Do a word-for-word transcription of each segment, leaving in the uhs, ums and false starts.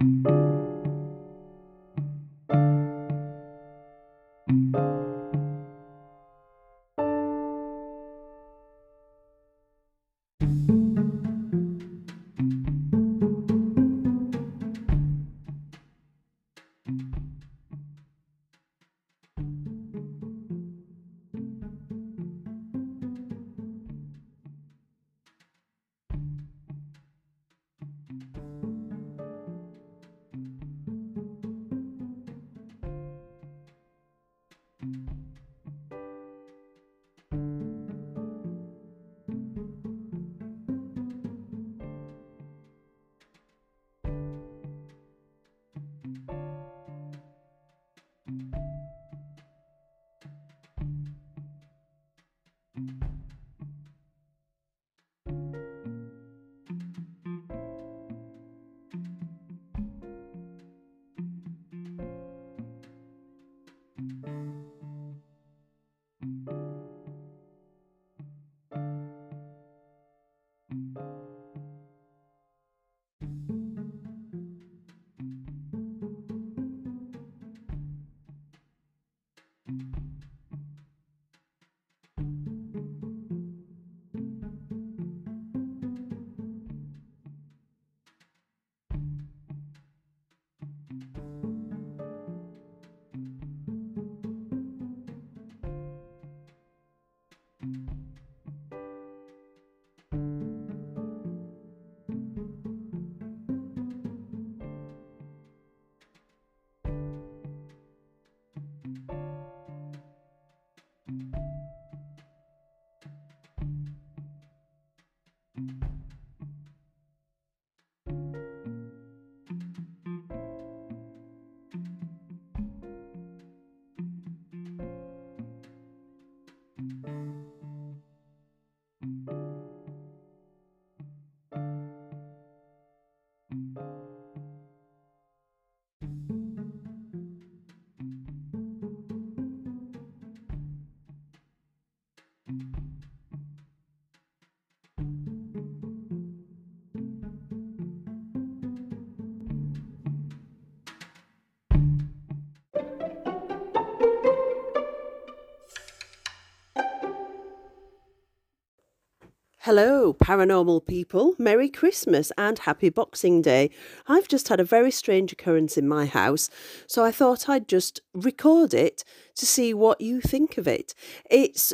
Hello, paranormal people. Merry Christmas and happy Boxing Day. I've just had a very strange occurrence in my house, so I thought I'd just record it to see what you think of it. It's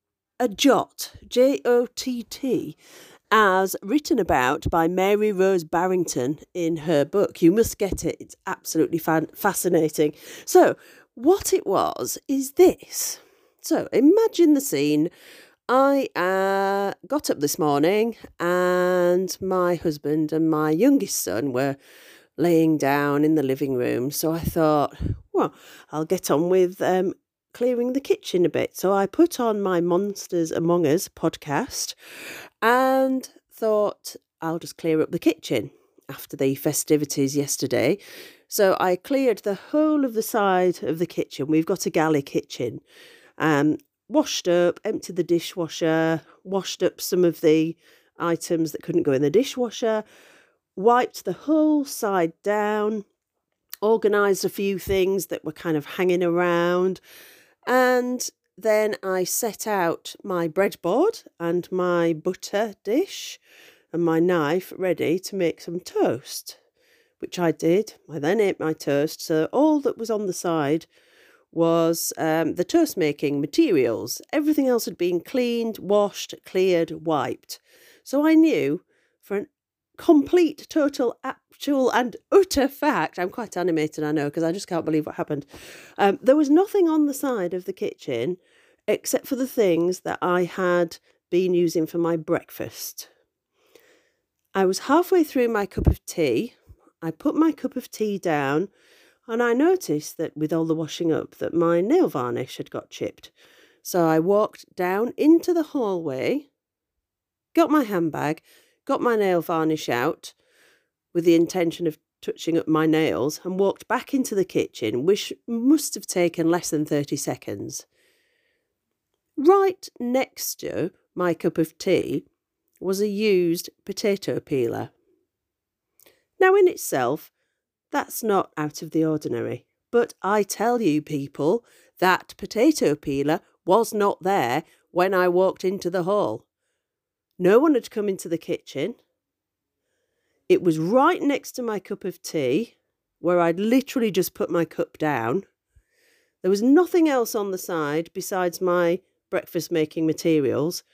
a jot, J O T T, as written about by Mary Rose Barrington in her book. You must get it. It's absolutely fan- fascinating. So, what it was is this. So, imagine the scene. I uh, got up this morning and my husband and my youngest son were laying down in the living room. So I thought, well, I'll get on with um, clearing the kitchen a bit. So I put on my Monsters Among Us podcast and thought I'll just clear up the kitchen after the festivities yesterday. So I cleared the whole of the side of the kitchen. We've got a galley kitchen. Um, washed up, emptied the dishwasher, washed up some of the items that couldn't go in the dishwasher, wiped the whole side down, organised a few things that were kind of hanging around, and then I set out my breadboard and my butter dish and my knife ready to make some toast, which I did. I then ate my toast, so all that was on the side was um, the toast making materials. Everything else had been cleaned, washed, cleared, wiped. So I knew for an complete, total, actual and utter fact, I'm quite animated, I know, because I just can't believe what happened. Um, there was nothing on the side of the kitchen except for the things that I had been using for my breakfast. I was halfway through my cup of tea. I put my cup of tea down and I noticed that with all the washing up that my nail varnish had got chipped. So I walked down into the hallway, got my handbag, got my nail varnish out with the intention of touching up my nails and walked back into the kitchen, which must have taken less than thirty seconds. Right next to my cup of tea was a used potato peeler. Now in itself, That's not out of the ordinary. But I tell you, people, that potato peeler was not there when I walked into the hall. No one had come into the kitchen. It was right next to my cup of tea, where I'd literally just put my cup down. There was nothing else on the side besides my breakfast making materials.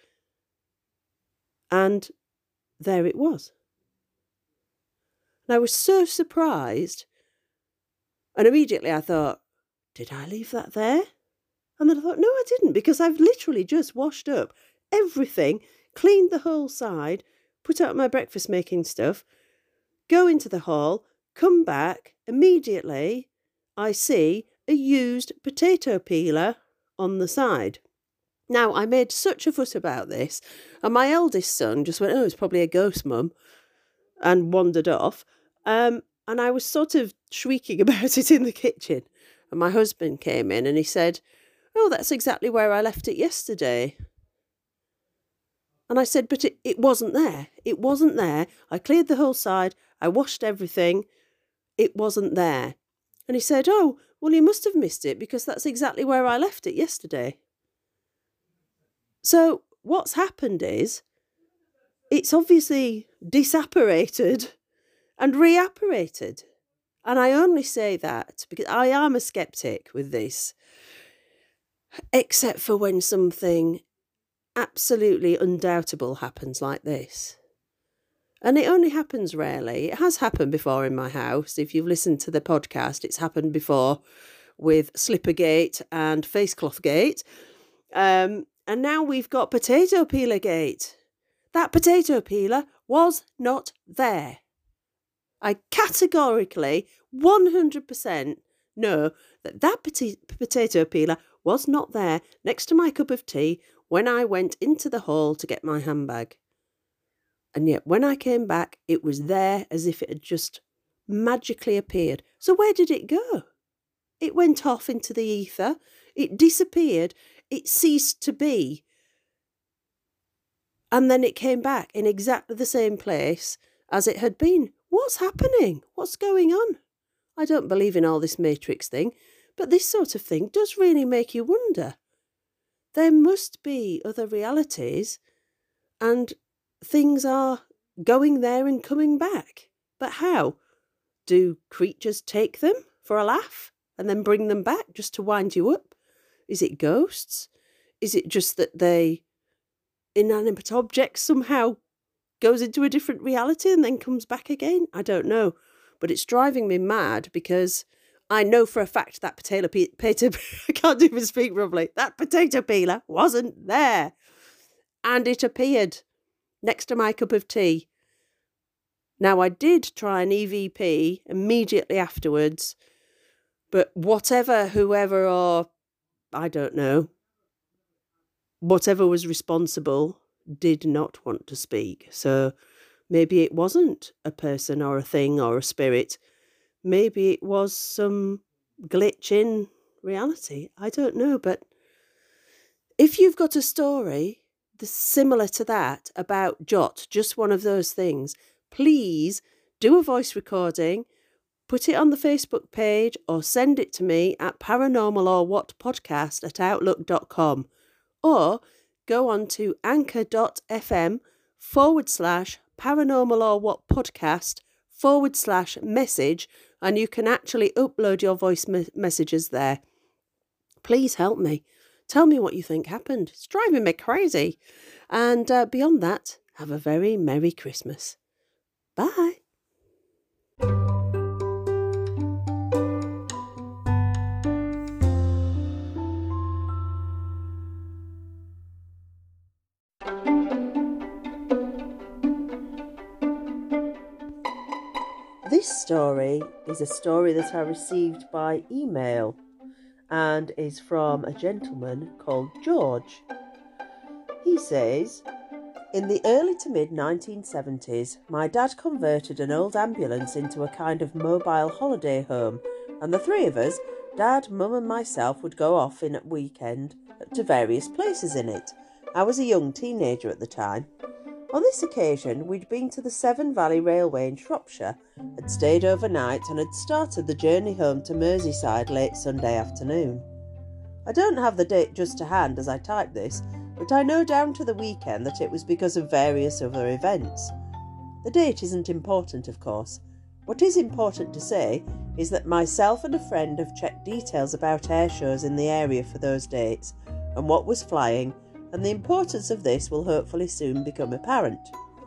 And there it was. And I was so surprised. And immediately I thought, did I leave that there? And then I thought, no, I didn't, because I've literally just washed up everything, cleaned the whole side, put out my breakfast making stuff, go into the hall, come back, immediately I see a used potato peeler on the side. Now, I made such a fuss about this, and my eldest son just went, oh, it's probably a ghost, Mum, and wandered off. Um, and I was sort of shrieking about it in the kitchen. And my husband came in and he said, oh, that's exactly where I left it yesterday. And I said, but it, it wasn't there. It wasn't there. I cleared the whole side. I washed everything. It wasn't there. And he said, oh, well, you must have missed it because that's exactly where I left it yesterday. So what's happened is it's obviously disapparated and reapparated. And I only say that because I am a skeptic with this, except for when something absolutely undoubtable happens like this. And it only happens rarely. It has happened before in my house. If you've listened to the podcast, it's happened before with Slippergate and Faceclothgate. Um, and now we've got Potato Peeler Gate. That potato peeler was not there. I categorically, one hundred percent know that that potato peeler was not there next to my cup of tea when I went into the hall to get my handbag. And yet when I came back, it was there as if it had just magically appeared. So where did it go? It went off into the ether. It disappeared. It ceased to be. And then it came back in exactly the same place as it had been. What's happening? What's going on? I don't believe in all this Matrix thing, but this sort of thing does really make you wonder. There must be other realities, and things are going there and coming back. But how? Do creatures take them for a laugh and then bring them back just to wind you up? Is it ghosts? Is it just that they, inanimate objects somehow goes into a different reality and then comes back again? I don't know. But it's driving me mad because I know for a fact that potato pe- potato I can't even speak properly. That potato peeler wasn't there. And it appeared next to my cup of tea. Now, I did try an E V P immediately afterwards, but whatever, whoever, or I don't know, whatever was responsible did not want to speak. So maybe it wasn't a person or a thing or a spirit. Maybe it was some glitch in reality. I don't know. But if you've got a story similar to that about Jot, just one of those things, please do a voice recording, put it on the Facebook page, or send it to me at paranormal or what podcast at outlook dot com. Or go on to anchor.fm forward slash paranormal or what podcast forward slash message, and you can actually upload your voice me- messages there. Please help me. Tell me what you think happened. It's driving me crazy. And uh, beyond that, have a very Merry Christmas. Bye. This story is a story that I received by email and is from a gentleman called George. He says, in the early to mid nineteen seventies, my dad converted an old ambulance into a kind of mobile holiday home, and the three of us, Dad, Mum and myself, would go off in at weekend to various places in it. I was a young teenager at the time. On this occasion, we'd been to the Severn Valley Railway in Shropshire, had stayed overnight and had started the journey home to Merseyside late Sunday afternoon. I don't have the date just to hand as I type this, but I know down to the weekend that it was because of various other events. The date isn't important, of course. What is important to say is that myself and a friend have checked details about air shows in the area for those dates and what was flying, and the importance of this will hopefully soon become apparent.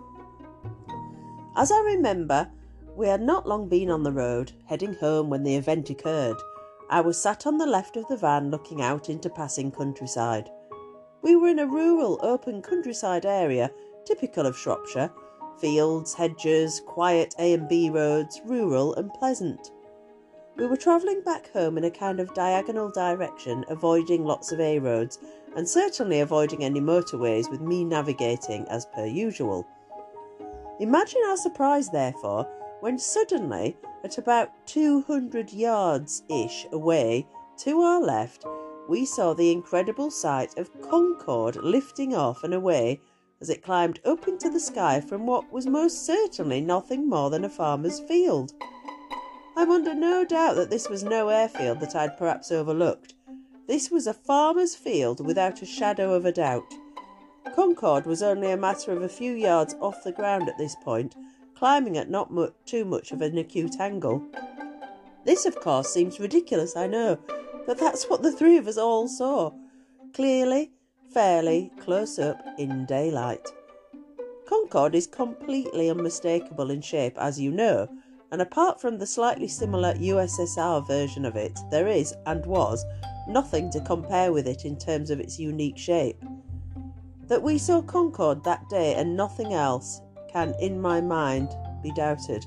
As I remember, we had not long been on the road, heading home when the event occurred. I was sat on the left of the van looking out into passing countryside. We were in a rural, open countryside area, typical of Shropshire. Fields, hedges, quiet A and B roads, rural and pleasant. We were travelling back home in a kind of diagonal direction, avoiding lots of A roads, and certainly avoiding any motorways, with me navigating as per usual. Imagine our surprise, therefore, when suddenly, at about two hundred yards-ish away, to our left, we saw the incredible sight of Concorde lifting off and away as it climbed up into the sky from what was most certainly nothing more than a farmer's field. I'm under no doubt that this was no airfield that I'd perhaps overlooked. This was a farmer's field without a shadow of a doubt. Concorde was only a matter of a few yards off the ground at this point, climbing at not much, too much of an acute angle. This, of course, seems ridiculous, I know, but that's what the three of us all saw. Clearly, fairly, close up, in daylight. Concorde is completely unmistakable in shape, as you know, and apart from the slightly similar U S S R version of it, there is, and was, nothing to compare with it in terms of its unique shape. That we saw Concorde that day and nothing else can, in my mind, be doubted.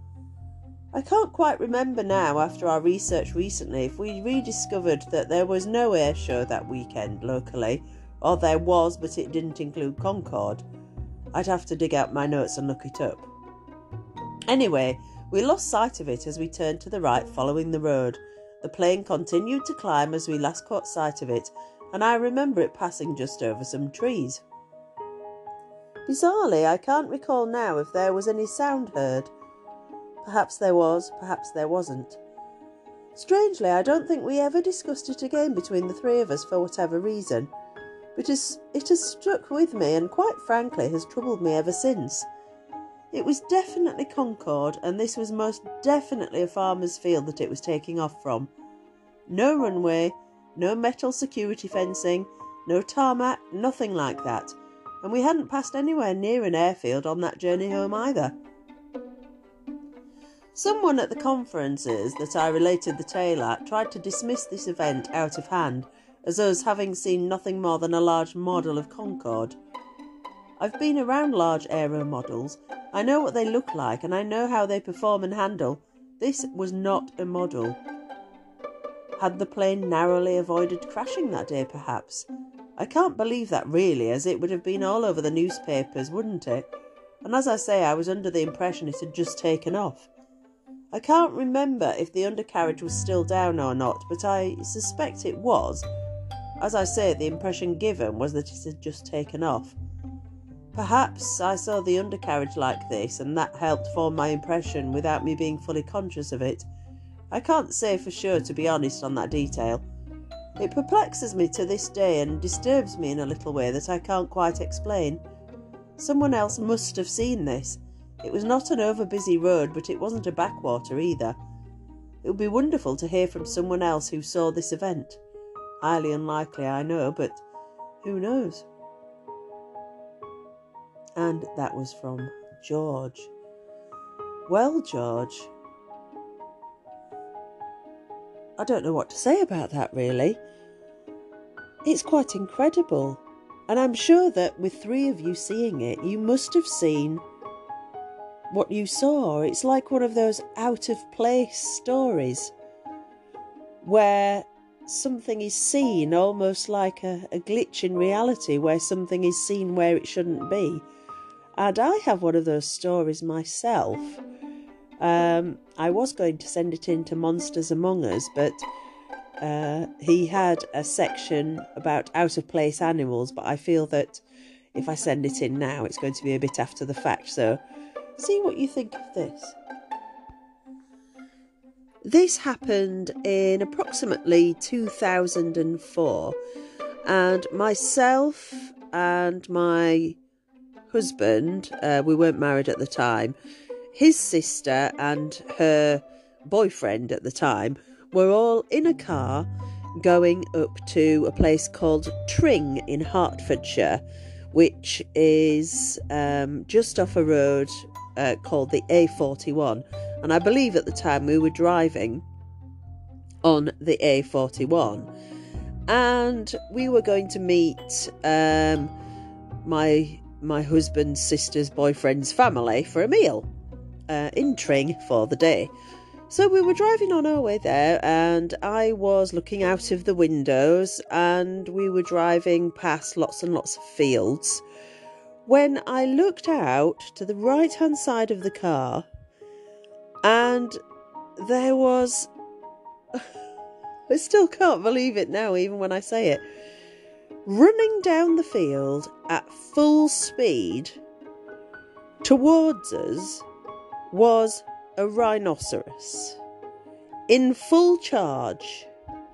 I can't quite remember now, after our research recently, if we rediscovered that there was no air show that weekend locally, or there was but it didn't include Concorde. I'd have to dig out my notes and look it up. Anyway, we lost sight of it as we turned to the right following the road. The plane continued to climb as we last caught sight of it, and I remember it passing just over some trees. Bizarrely, I can't recall now if there was any sound heard. Perhaps there was, perhaps there wasn't. Strangely, I don't think we ever discussed it again between the three of us for whatever reason, but it has stuck with me and, quite frankly, has troubled me ever since. It was definitely Concorde, and this was most definitely a farmer's field that it was taking off from. No runway, no metal security fencing, no tarmac, nothing like that, and we hadn't passed anywhere near an airfield on that journey home either. Someone at the conferences that I related the tale at tried to dismiss this event out of hand as us having seen nothing more than a large model of Concorde. I've been around large aero models, I know what they look like and I know how they perform and handle. This was not a model. Had the plane narrowly avoided crashing that day, perhaps? I can't believe that really, as it would have been all over the newspapers, wouldn't it? And as I say, I was under the impression it had just taken off. I can't remember if the undercarriage was still down or not, but I suspect it was. As I say, the impression given was that it had just taken off. Perhaps I saw the undercarriage like this, and that helped form my impression without me being fully conscious of it. I can't say for sure, to be honest, on that detail. It perplexes me to this day and disturbs me in a little way that I can't quite explain. Someone else must have seen this. It was not an over-busy road, but it wasn't a backwater either. It would be wonderful to hear from someone else who saw this event. Highly unlikely, I know, but who knows? And that was from George. Well, George, I don't know what to say about that, really. It's quite incredible. And I'm sure that with three of you seeing it, you must have seen what you saw. It's like one of those out-of-place stories where something is seen almost like a, a glitch in reality, where something is seen where it shouldn't be. And I have one of those stories myself. Um, I was going to send it in to Monsters Among Us, but uh, he had a section about out-of-place animals, but I feel that if I send it in now, it's going to be a bit after the fact. So see what you think of this. This happened in approximately two thousand four, and myself and my husband, uh, we weren't married at the time, his sister and her boyfriend at the time were all in a car going up to a place called Tring in Hertfordshire, which is um, just off a road uh, called the A forty-one. And I believe at the time we were driving on the A forty-one, and we were going to meet um, my my husband's sister's boyfriend's family for a meal uh, in Tring for the day. So we were driving on our way there, and I was looking out of the windows, and we were driving past lots and lots of fields, when I looked out to the right hand side of the car, and there was, I still can't believe it now, even when I say it, running down the field at full speed towards us was a rhinoceros in full charge,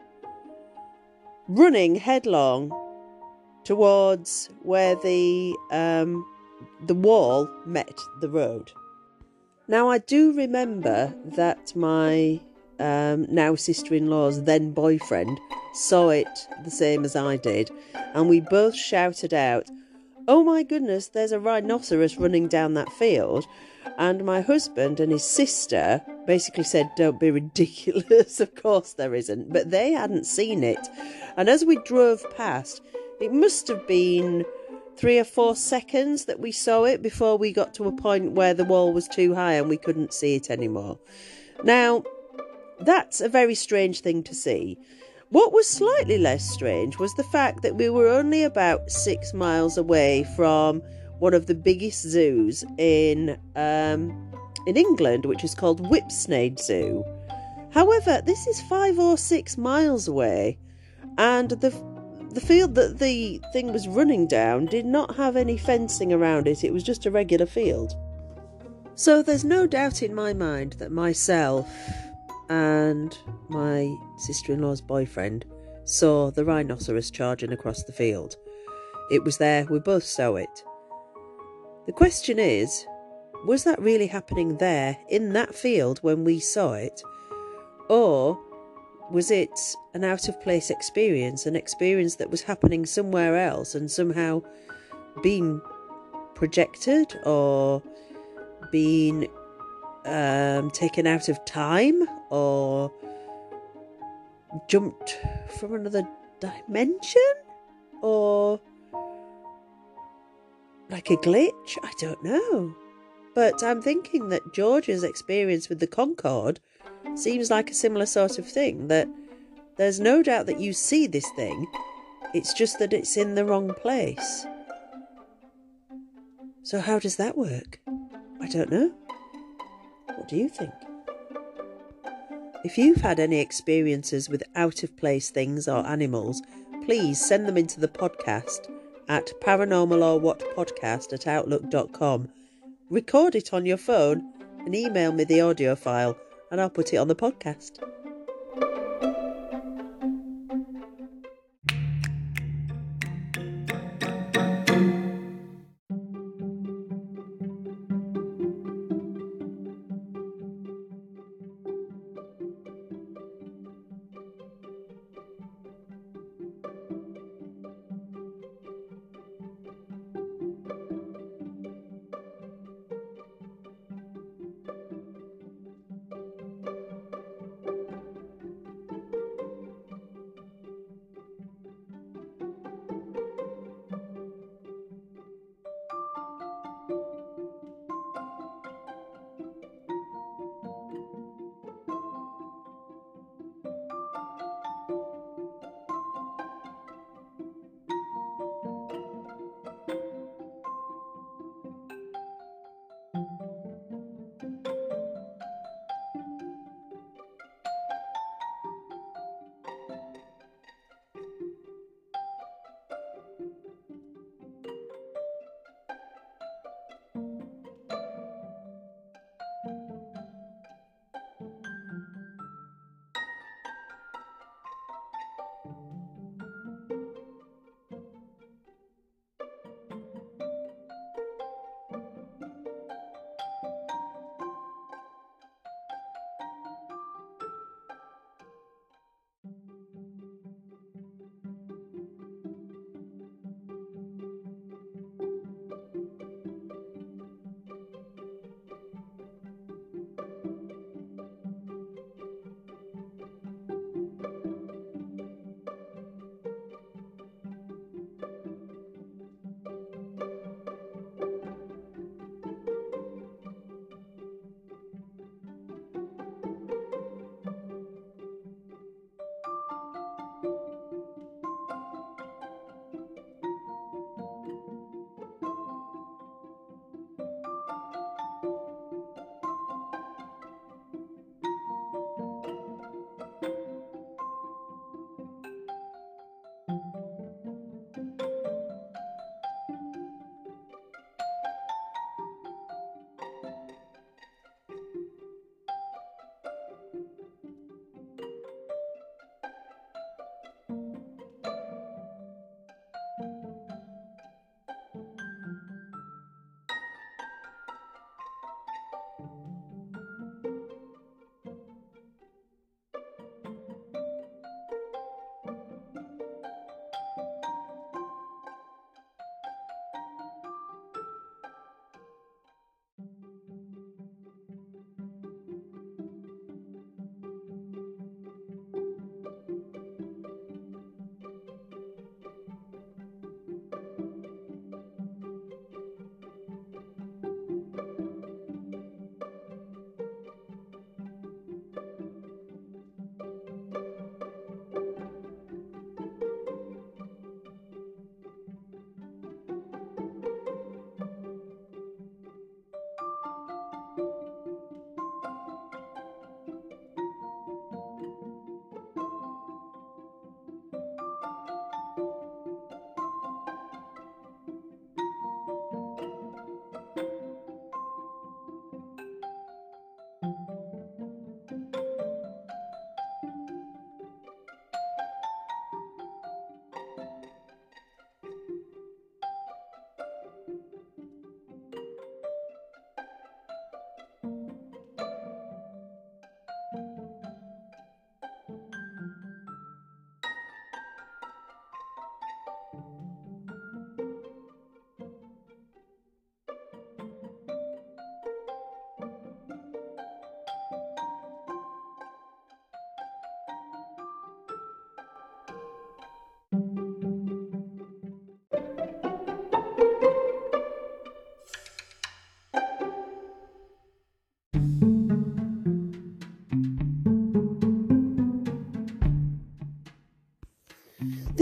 running headlong towards where the um, the wall met the road. Now, I do remember that my um, now sister-in-law's then boyfriend saw it the same as I did, and we both shouted out, "Oh my goodness, there's a rhinoceros running down that field." And my husband and his sister basically said, "Don't be ridiculous, of course there isn't." But they hadn't seen it. And as we drove past, it must have been three or four seconds that we saw it before we got to a point where the wall was too high and we couldn't see it anymore. Now, that's a very strange thing to see. What was slightly less strange was the fact that we were only about six miles away from one of the biggest zoos in um, in England, which is called Whipsnade Zoo. However, this is five or six miles away, and the the field that the thing was running down did not have any fencing around it. It was just a regular field. So there's no doubt in my mind that myself and my sister-in-law's boyfriend saw the rhinoceros charging across the field. It was there, we both saw it. The question is, was that really happening there in that field when we saw it? Or was it an out-of-place experience, an experience that was happening somewhere else and somehow being projected or being um, taken out of time or jumped from another dimension? Or like a glitch? I don't know. But I'm thinking that George's experience with the Concorde seems like a similar sort of thing, that there's no doubt that you see this thing, it's just that it's in the wrong place. So how does that work? I don't know. What do you think? If you've had any experiences with out-of-place things or animals, please send them into the podcast at paranormalorwhatpodcast at outlook dot com. Record it on your phone and email me the audio file, and I'll put it on the podcast.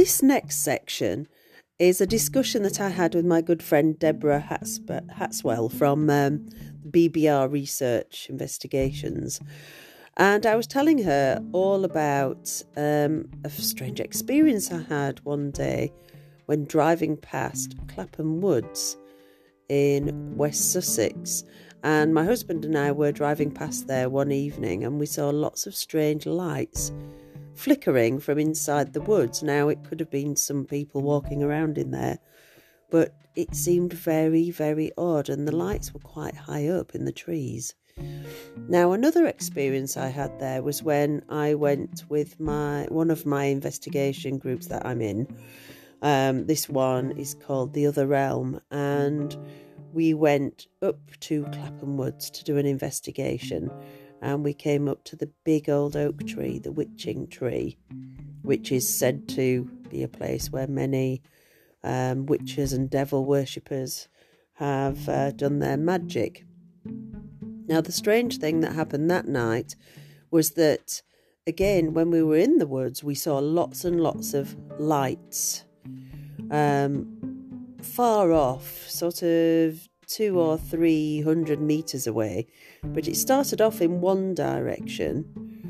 this next section is a discussion that I had with my good friend Deborah Hatsp- Hatswell from um, B B R Research Investigations. And I was telling her all about um, a strange experience I had one day when driving past Clapham Woods in West Sussex. And my husband and I were driving past there one evening, and we saw lots of strange lights flickering from inside the woods. Now, it could have been some people walking around in there, but it seemed very, very odd, and the lights were quite high up in the trees. Now, another experience I had there was when I went with my one of my investigation groups that I'm in. Um, this one is called The Other Realm, and we went up to Clapham Woods to do an investigation, and we came up to the big old oak tree, the witching tree, which is said to be a place where many um, witches and devil worshippers have uh, done their magic. Now, the strange thing that happened that night was that, again, when we were in the woods, we saw lots and lots of lights um, far off, sort of two or three hundred metres away. But it started off in one direction,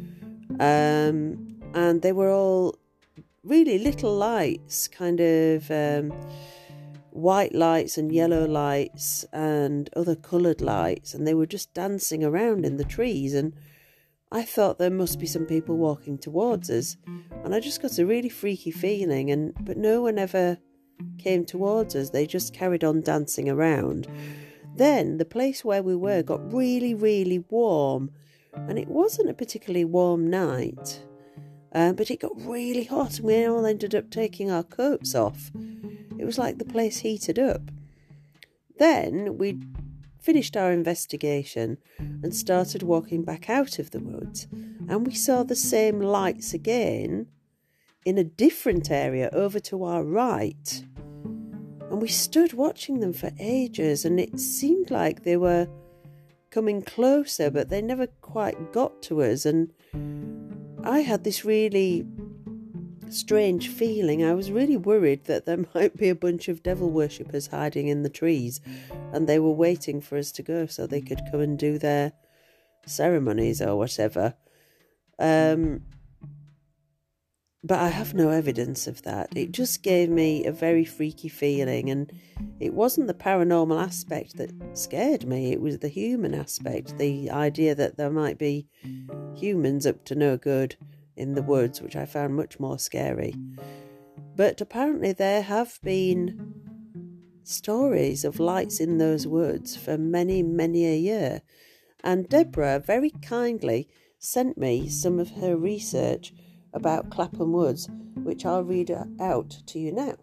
um, and they were all really little lights, kind of um, white lights and yellow lights and other coloured lights, and they were just dancing around in the trees. And I thought there must be some people walking towards us, and I just got a really freaky feeling, and but no one ever came towards us. They just carried on dancing around. Then the place where we were got really, really warm, and it wasn't a particularly warm night, uh, but it got really hot, and we all ended up taking our coats off. It was like the place heated up. Then we finished our investigation and started walking back out of the woods, and we saw the same lights again in a different area over to our right. And we stood watching them for ages, and it seemed like they were coming closer, but they never quite got to us. And I had this really strange feeling. I was really worried that there might be a bunch of devil worshippers hiding in the trees, and they were waiting for us to go so they could come and do their ceremonies or whatever. Um, but I have no evidence of that. It just gave me a very freaky feeling, and it wasn't the paranormal aspect that scared me. It was the human aspect, the idea that there might be humans up to no good in the woods, which I found much more scary. But apparently there have been stories of lights in those woods for many, many a year. And Deborah very kindly sent me some of her research about Clapham Woods, which I'll read out to you now.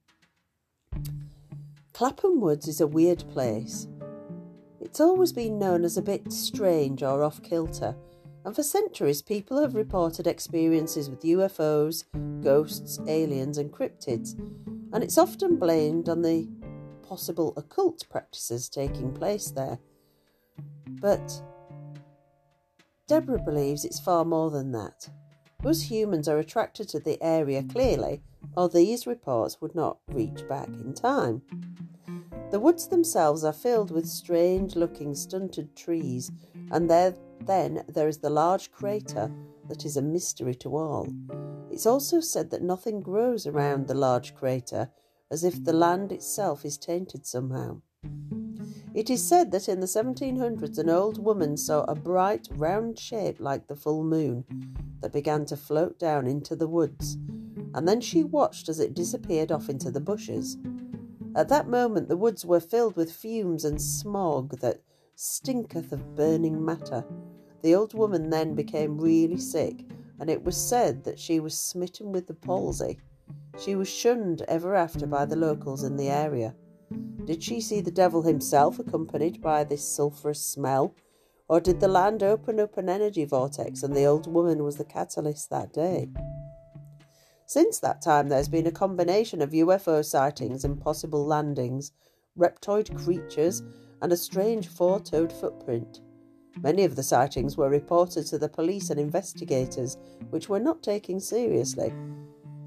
Clapham Woods is a weird place. It's always been known as a bit strange or off-kilter, and for centuries people have reported experiences with U F Os, ghosts, aliens and cryptids, and it's often blamed on the possible occult practices taking place there. But Deborah believes it's far more than that. Us humans are attracted to the area clearly, or these reports would not reach back in time. The woods themselves are filled with strange-looking stunted trees, and there, then there is the large crater that is a mystery to all. It's also said that nothing grows around the large crater, as if the land itself is tainted somehow. It is said that in the seventeen hundreds an old woman saw a bright round shape like the full moon that began to float down into the woods, and then she watched as it disappeared off into the bushes. At that moment the woods were filled with fumes and smog that stinketh of burning matter. The old woman then became really sick, and it was said that she was smitten with the palsy. She was shunned ever after by the locals in the area. Did she see the devil himself accompanied by this sulphurous smell, or did the land open up an energy vortex and the old woman was the catalyst that day? Since that time there's been a combination of U F O sightings and possible landings, reptoid creatures and a strange four-toed footprint. Many of the sightings were reported to the police and investigators, which were not taken seriously.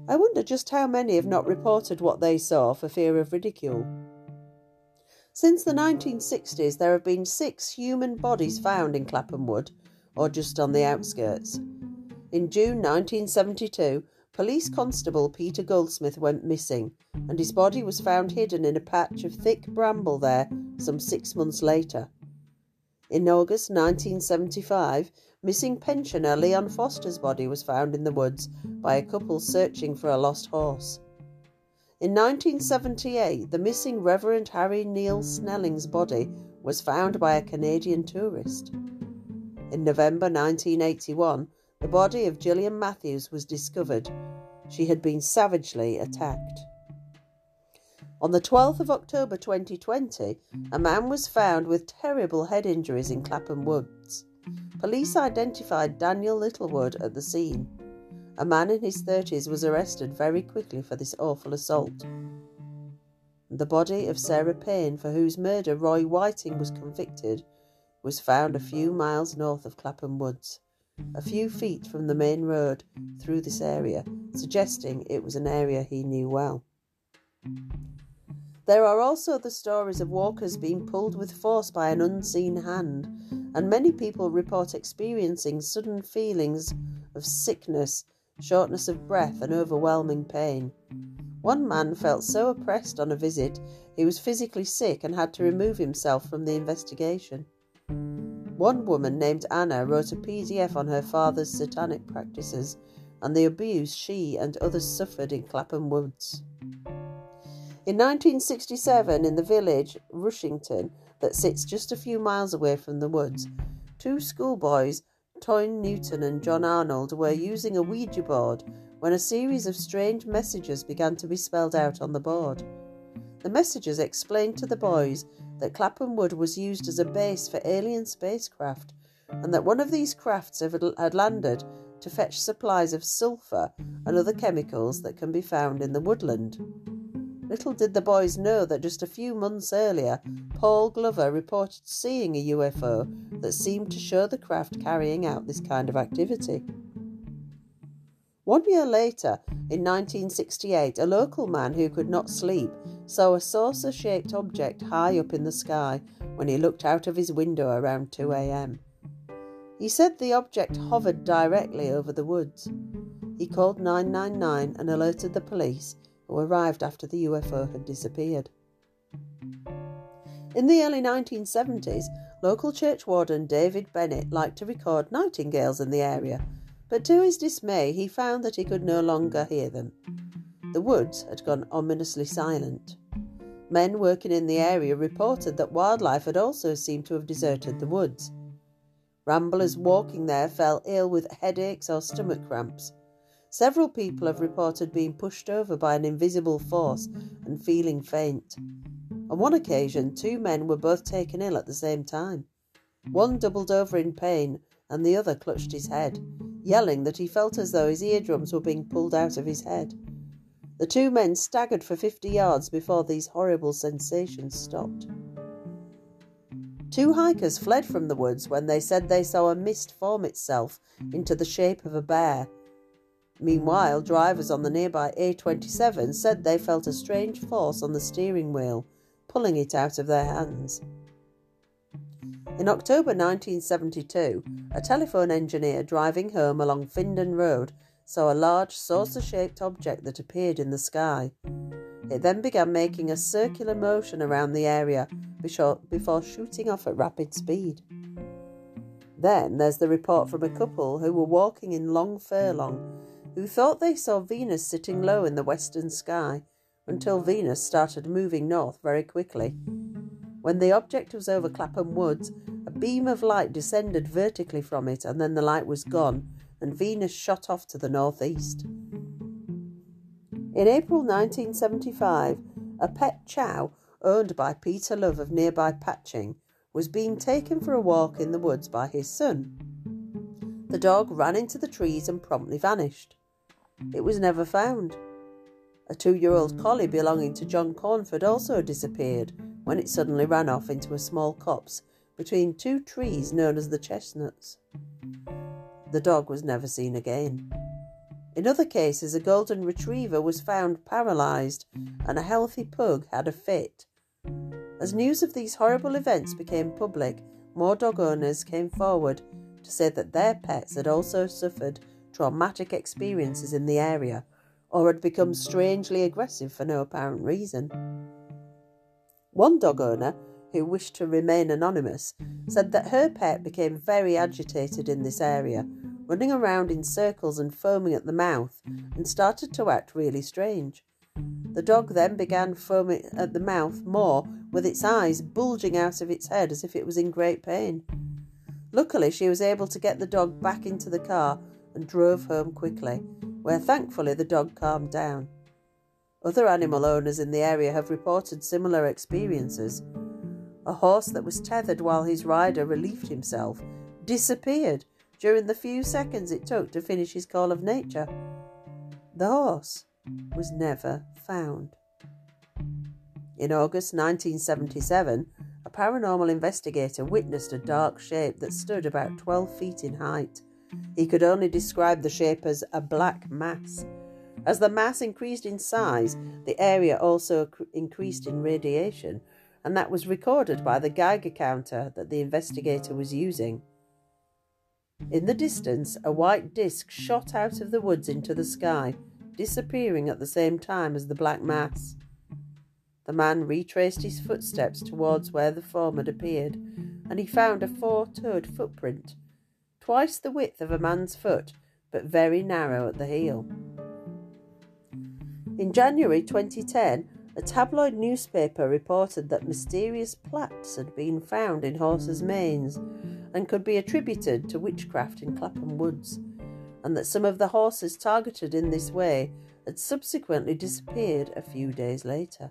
I wonder just how many have not reported what they saw for fear of ridicule. Since the nineteen sixties, there have been six human bodies found in Clapham Wood, or just on the outskirts. In June nineteen seventy-two, Police Constable Peter Goldsmith went missing, and his body was found hidden in a patch of thick bramble there some six months later. In August nineteen seventy-five, missing pensioner Leon Foster's body was found in the woods by a couple searching for a lost horse. In nineteen seventy-eight, the missing Reverend Harry Neil Snelling's body was found by a Canadian tourist. In November nineteen eighty-one, the body of Gillian Matthews was discovered. She had been savagely attacked. On the twelfth of October twenty twenty, a man was found with terrible head injuries in Clapham Woods. Police identified Daniel Littlewood at the scene. A man in his thirties was arrested very quickly for this awful assault. The body of Sarah Payne, for whose murder Roy Whiting was convicted, was found a few miles north of Clapham Woods, a few feet from the main road through this area, suggesting it was an area he knew well. There are also the stories of walkers being pulled with force by an unseen hand, and many people report experiencing sudden feelings of sickness, shortness of breath and overwhelming pain. One man felt so oppressed on a visit he was physically sick and had to remove himself from the investigation. One woman named Anna wrote a P D F on her father's satanic practices and the abuse she and others suffered in Clapham Woods. In nineteen sixty-seven, in the village Rushington that sits just a few miles away from the woods, two schoolboys, Toyn Newton and John Arnold, were using a Ouija board when a series of strange messages began to be spelled out on the board. The messages explained to the boys that Clapham Wood was used as a base for alien spacecraft, and that one of these crafts had landed to fetch supplies of sulphur and other chemicals that can be found in the woodland. Little did the boys know that just a few months earlier, Paul Glover reported seeing a U F O that seemed to show the craft carrying out this kind of activity. One year later, in nineteen sixty-eight, a local man who could not sleep saw a saucer-shaped object high up in the sky when he looked out of his window around two a.m. He said the object hovered directly over the woods. He called nine nine nine and alerted the police, who arrived after the U F O had disappeared. In the early nineteen seventies, local church warden David Bennett liked to record nightingales in the area, but to his dismay he found that he could no longer hear them. The woods had gone ominously silent. Men working in the area reported that wildlife had also seemed to have deserted the woods. Ramblers walking there fell ill with headaches or stomach cramps. Several people have reported being pushed over by an invisible force and feeling faint. On one occasion, two men were both taken ill at the same time. One doubled over in pain and the other clutched his head, yelling that he felt as though his eardrums were being pulled out of his head. The two men staggered for fifty yards before these horrible sensations stopped. Two hikers fled from the woods when they said they saw a mist form itself into the shape of a bear. Meanwhile, drivers on the nearby A twenty-seven said they felt a strange force on the steering wheel, pulling it out of their hands. In October nineteen seventy-two, a telephone engineer driving home along Findon Road saw a large saucer-shaped object that appeared in the sky. It then began making a circular motion around the area before shooting off at rapid speed. Then there's the report from a couple who were walking in Long Furlong, who thought they saw Venus sitting low in the western sky, until Venus started moving north very quickly. When the object was over Clapham Woods, a beam of light descended vertically from it, and then the light was gone, and Venus shot off to the northeast. In April nineteen seventy-five, a pet chow, owned by Peter Love of nearby Patching, was being taken for a walk in the woods by his son. The dog ran into the trees and promptly vanished. It was never found. A two-year-old collie belonging to John Cornford also disappeared when it suddenly ran off into a small copse between two trees known as the chestnuts. The dog was never seen again. In other cases, a golden retriever was found paralysed and a healthy pug had a fit. As news of these horrible events became public, more dog owners came forward to say that their pets had also suffered traumatic experiences in the area or had become strangely aggressive for no apparent reason. One dog owner, who wished to remain anonymous, said that her pet became very agitated in this area, running around in circles and foaming at the mouth, and started to act really strange. The dog then began foaming at the mouth more, with its eyes bulging out of its head as if it was in great pain. Luckily, she was able to get the dog back into the car and drove home quickly, where thankfully the dog calmed down. Other animal owners in the area have reported similar experiences. A horse that was tethered while his rider relieved himself disappeared during the few seconds it took to finish his call of nature. The horse was never found. In August nineteen seventy-seven, a paranormal investigator witnessed a dark shape that stood about twelve feet in height. He could only describe the shape as a black mass. As the mass increased in size, the area also increased in radiation, and that was recorded by the Geiger counter that the investigator was using. In the distance, a white disc shot out of the woods into the sky, disappearing at the same time as the black mass. The man retraced his footsteps towards where the form had appeared, and he found a four-toed footprint, twice the width of a man's foot, but very narrow at the heel. In January twenty ten, a tabloid newspaper reported that mysterious plaques had been found in horses' manes and could be attributed to witchcraft in Clapham Woods, and that some of the horses targeted in this way had subsequently disappeared a few days later.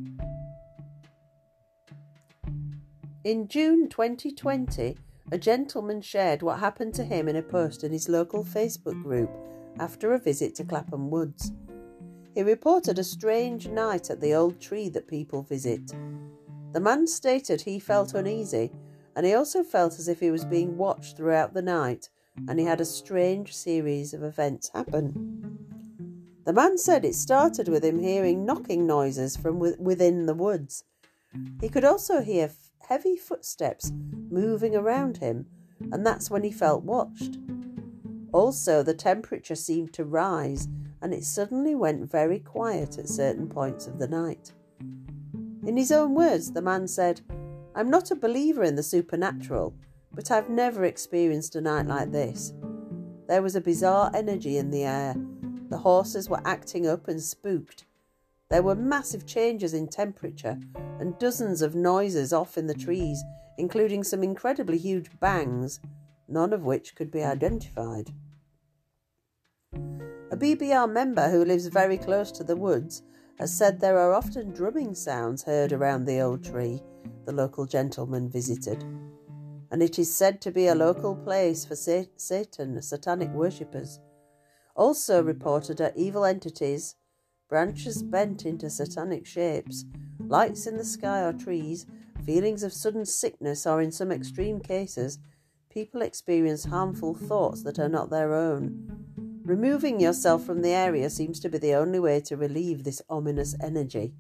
In June twenty twenty, a gentleman shared what happened to him in a post in his local Facebook group after a visit to Clapham Woods. He reported a strange night at the old tree that people visit. The man stated he felt uneasy, and he also felt as if he was being watched throughout the night, and he had a strange series of events happen. The man said it started with him hearing knocking noises from within the woods. He could also hear heavy footsteps moving around him, and that's when he felt watched. Also, the temperature seemed to rise, and it suddenly went very quiet at certain points of the night. In his own words, the man said, "I'm not a believer in the supernatural, but I've never experienced a night like this. There was a bizarre energy in the air. The horses were acting up and spooked. There were massive changes in temperature and dozens of noises off in the trees, including some incredibly huge bangs, none of which could be identified." A B B R member who lives very close to the woods has said there are often drumming sounds heard around the old tree the local gentleman visited, and it is said to be a local place for Satan, satanic worshippers. Also reported are evil entities, branches bent into satanic shapes, lights in the sky or trees, feelings of sudden sickness, or in some extreme cases, people experience harmful thoughts that are not their own. Removing yourself from the area seems to be the only way to relieve this ominous energy.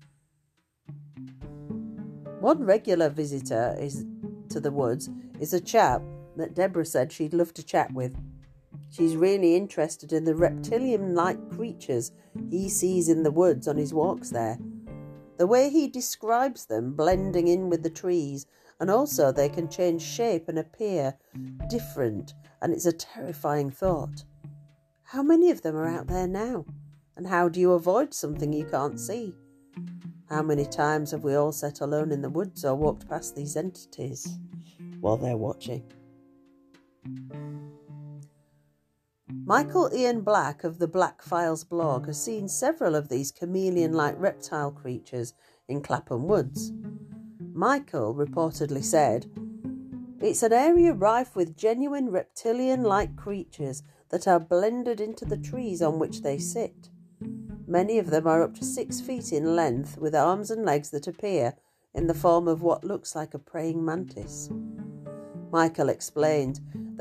One regular visitor is to the woods is a chap that Deborah said she'd love to chat with. She's really interested in the reptilian-like creatures he sees in the woods on his walks there. The way he describes them blending in with the trees, and also they can change shape and appear different, and it's a terrifying thought. How many of them are out there now? And how do you avoid something you can't see? How many times have we all sat alone in the woods or walked past these entities while they're watching? Michael Ian Black of the Black Files blog has seen several of these chameleon-like reptile creatures in Clapham Woods. Michael reportedly said, "It's an area rife with genuine reptilian-like creatures that are blended into the trees on which they sit. Many of them are up to six feet in length, with arms and legs that appear in the form of what looks like a praying mantis." Michael explained,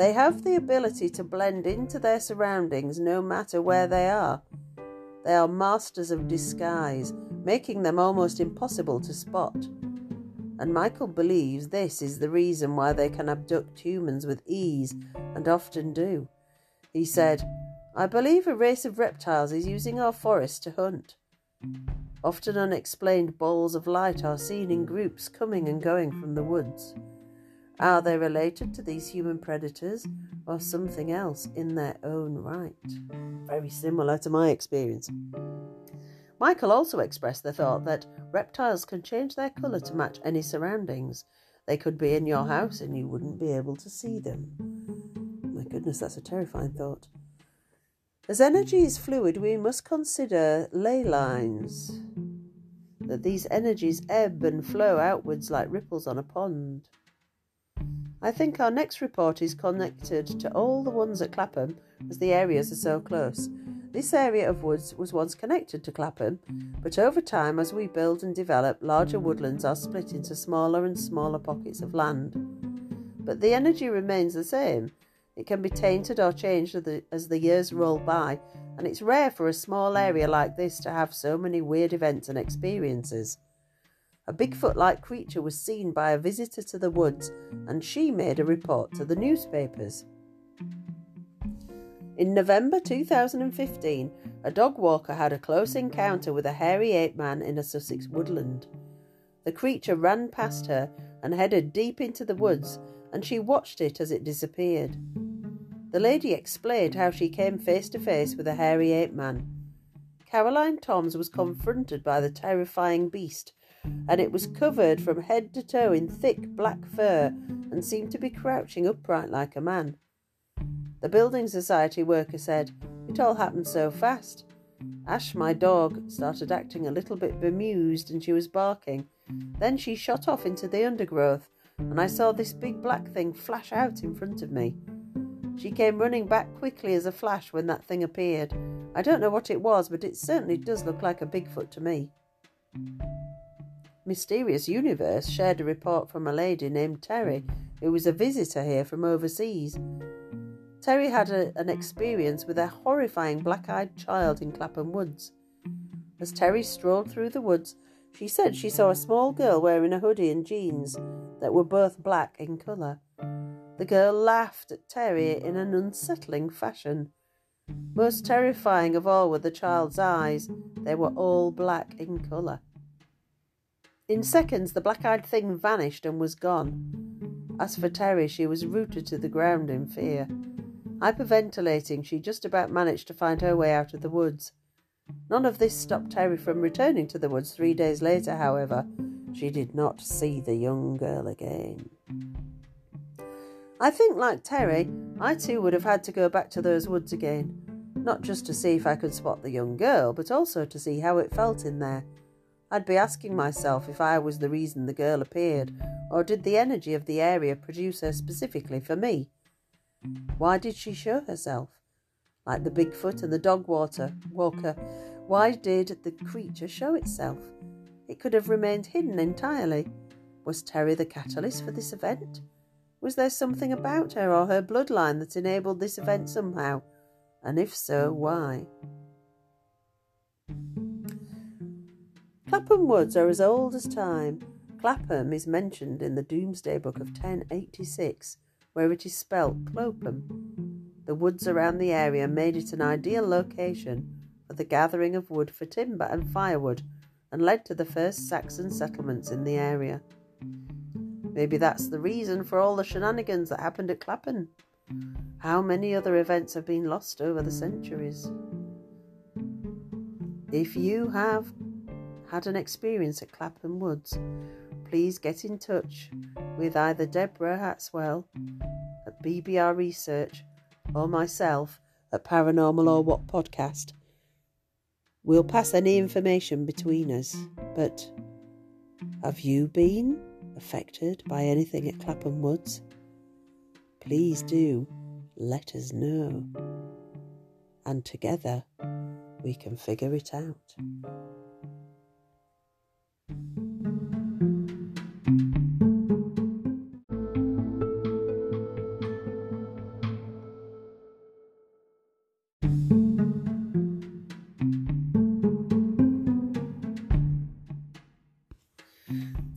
They have the ability to blend into their surroundings no matter where they are. They are masters of disguise, making them almost impossible to spot. And Michael believes this is the reason why they can abduct humans with ease, and often do. He said, "I believe a race of reptiles is using our forests to hunt. Often unexplained balls of light are seen in groups coming and going from the woods. Are they related to these human predators or something else in their own right?" Very similar to my experience. Michael also expressed the thought that reptiles can change their colour to match any surroundings. They could be in your house and you wouldn't be able to see them. My goodness, that's a terrifying thought. As energy is fluid, we must consider ley lines, that these energies ebb and flow outwards like ripples on a pond. I think our next report is connected to all the ones at Clapham, as the areas are so close. This area of woods was once connected to Clapham, but over time, as we build and develop, larger woodlands are split into smaller and smaller pockets of land. But the energy remains the same. It can be tainted or changed as the years roll by, and it's rare for a small area like this to have so many weird events and experiences. A Bigfoot-like creature was seen by a visitor to the woods, and she made a report to the newspapers. In November two thousand fifteen, a dog walker had a close encounter with a hairy ape man in a Sussex woodland. The creature ran past her and headed deep into the woods, and she watched it as it disappeared. The lady explained how she came face to face with a hairy ape man. Caroline Toms was confronted by the terrifying beast, and it was covered from head to toe in thick black fur and seemed to be crouching upright like a man. The building society worker said, "It all happened so fast. Ash, my dog, started acting a little bit bemused and she was barking. Then she shot off into the undergrowth and I saw this big black thing flash out in front of me. She came running back quickly as a flash when that thing appeared. I don't know what it was, but it certainly does look like a Bigfoot to me." Mysterious Universe shared a report from a lady named Terry, who was a visitor here from overseas. Terry had a, an experience with a horrifying black-eyed child in Clapham Woods. As Terry strolled through the woods, she said she saw a small girl wearing a hoodie and jeans that were both black in colour. The girl laughed at Terry in an unsettling fashion. Most terrifying of all were the child's eyes. They were all black in colour. In seconds, the black-eyed thing vanished and was gone. As for Terry, she was rooted to the ground in fear. Hyperventilating, she just about managed to find her way out of the woods. None of this stopped Terry from returning to the woods three days later, however. She did not see the young girl again. I think, like Terry, I too would have had to go back to those woods again. Not just to see if I could spot the young girl, but also to see how it felt in there. I'd be asking myself if I was the reason the girl appeared, or did the energy of the area produce her specifically for me? Why did she show herself? Like the Bigfoot and the dog water walker, why did the creature show itself? It could have remained hidden entirely. Was Terry the catalyst for this event? Was there something about her or her bloodline that enabled this event somehow? And if so, why? Clapham Woods are as old as time. Clapham is mentioned in the Domesday Book of ten eighty-six, where it is spelt Clopum. The woods around the area made it an ideal location for the gathering of wood for timber and firewood, and led to the first Saxon settlements in the area. Maybe that's the reason for all the shenanigans that happened at Clapham. How many other events have been lost over the centuries? If you have had an experience at Clapham Woods, please get in touch with either Deborah Hatswell at B B R Research or myself at Paranormal or What Podcast. We'll pass any information between us, but have you been affected by anything at Clapham Woods? Please do let us know, and together we can figure it out.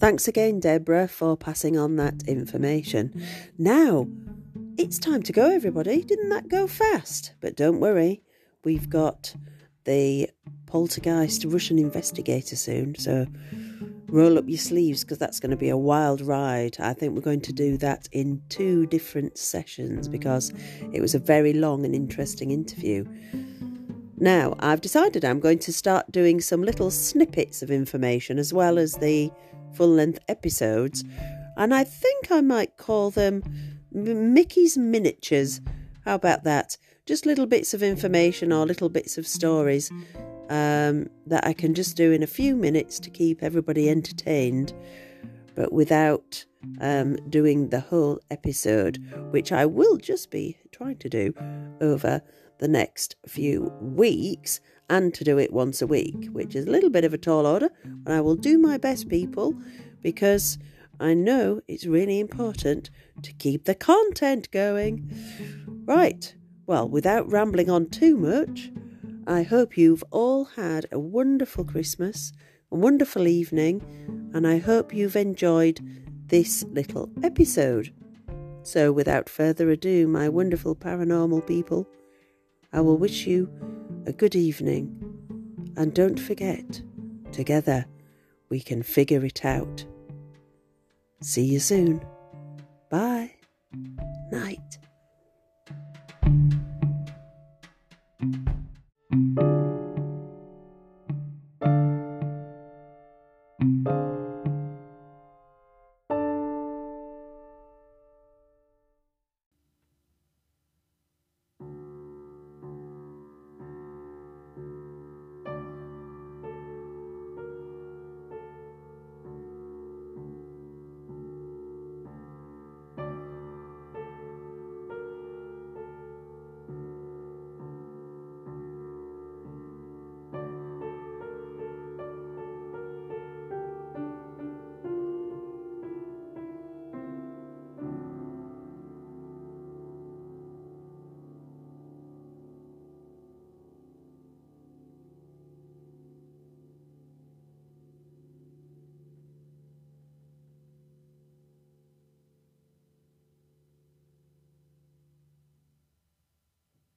Thanks again, Deborah, for passing on that information. Now, it's time to go, everybody. Didn't that go fast? But don't worry, we've got the poltergeist Russian investigator soon, so roll up your sleeves because that's going to be a wild ride. I think we're going to do that in two different sessions because it was a very long and interesting interview. Now, I've decided I'm going to start doing some little snippets of information as well as the full-length episodes, and I think I might call them Mickey's Miniatures. How about that? Just little bits of information or little bits of stories um, that I can just do in a few minutes to keep everybody entertained, but without um, doing the whole episode, which I will just be trying to do over the next few weeks, and to do it once a week, which is a little bit of a tall order, but I will do my best, people, because I know it's really important to keep the content going. Right, well, without rambling on too much, I hope you've all had a wonderful Christmas, a wonderful evening, and I hope you've enjoyed this little episode. So without further ado, my wonderful paranormal people, I will wish you a good evening, and don't forget, together we can figure it out. See you soon. Bye. Night.